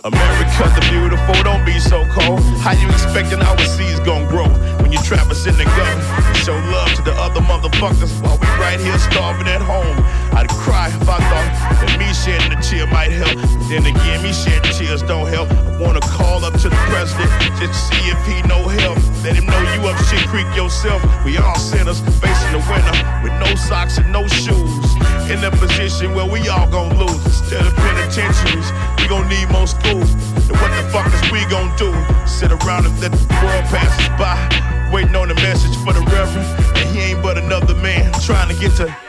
America the beautiful, don't be so cold. How you expecting our seeds gon' grow when you trap us in the gun? Show love to the other motherfuckers while we right here starving at home. I'd cry if I thought that me shedding a tear might help. But then again, me shedding tears don't help. I wanna call up to the president just to see if he know help. Let him know you up shit creek yourself. We all sinners facing the winter with no socks and no shoes. In a position where we all gon' lose. Instead of penitentiaries, we gon' need more schools. And what the fuck is we gon' do? Sit around and let the world pass us by, waiting on the message for the reverend. And he ain't but another man trying to get to